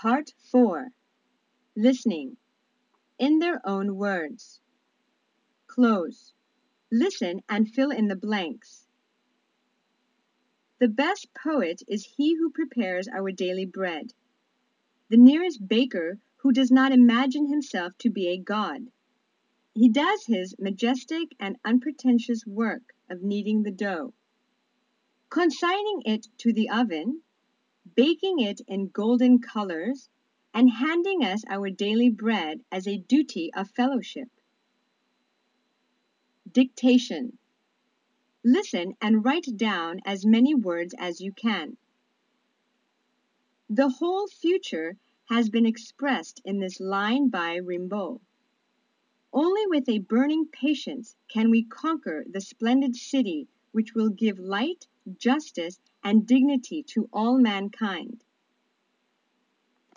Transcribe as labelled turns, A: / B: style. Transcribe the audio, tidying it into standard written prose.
A: Part 4. Listening. In their own words. Close. Listen and fill in the blanks. The best poet is he who prepares our daily bread. The nearest baker who does not imagine himself to be a god. He does his majestic and unpretentious work of kneading the dough, consigning it to the oven, baking it in golden colors, and handing us our daily bread as a duty of fellowship. Dictation. Listen and write down as many words as you can. The whole future has been expressed in this line by Rimbaud. Only with a burning patience can we conquer the splendid city which will give light, justice, and dignity to all mankind.